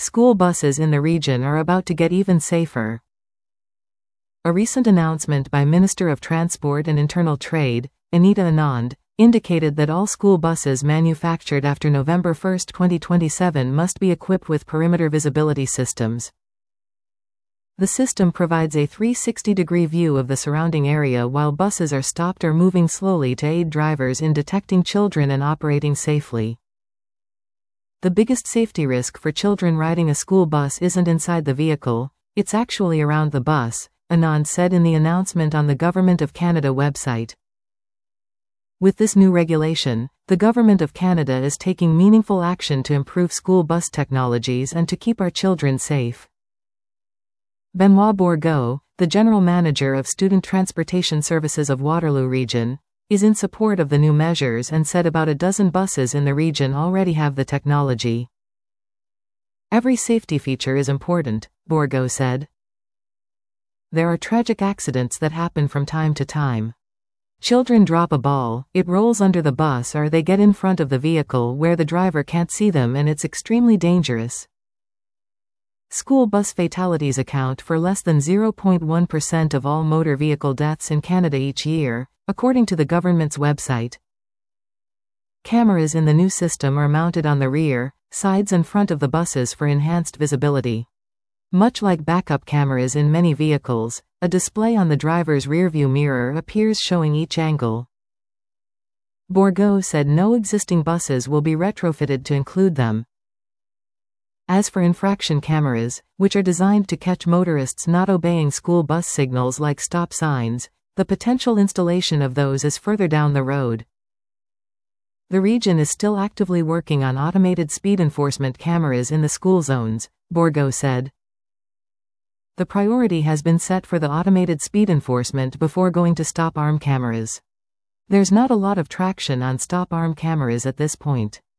School buses in the region are about to get even safer. A recent announcement by Minister of Transport and Internal Trade, Anita Anand, indicated that all school buses manufactured after November 1, 2027 must be equipped with perimeter visibility systems. The system provides a 360-degree view of the surrounding area while buses are stopped or moving slowly to aid drivers in detecting children and operating safely. The biggest safety risk for children riding a school bus isn't inside the vehicle, it's actually around the bus, Anand said in the announcement on the Government of Canada website. With this new regulation, the Government of Canada is taking meaningful action to improve school bus technologies and to keep our children safe. Benoit Bourgault, the General Manager of Student Transportation Services of Waterloo Region, is in support of the new measures and said about a dozen buses in the region already have the technology. Every safety feature is important, Bourgault said. There are tragic accidents that happen from time to time. Children drop a ball, it rolls under the bus or they get in front of the vehicle where the driver can't see them and it's extremely dangerous. School bus fatalities account for less than 0.1% of all motor vehicle deaths in Canada each year, according to the government's website. Cameras in the new system are mounted on the rear, sides and front of the buses for enhanced visibility. Much like backup cameras in many vehicles, a display on the driver's rearview mirror appears showing each angle. Bourgault said no existing buses will be retrofitted to include them. As for infraction cameras, which are designed to catch motorists not obeying school bus signals like stop signs, the potential installation of those is further down the road. The region is still actively working on automated speed enforcement cameras in the school zones, Bourgault said. The priority has been set for the automated speed enforcement before going to stop arm cameras. There's not a lot of traction on stop arm cameras at this point.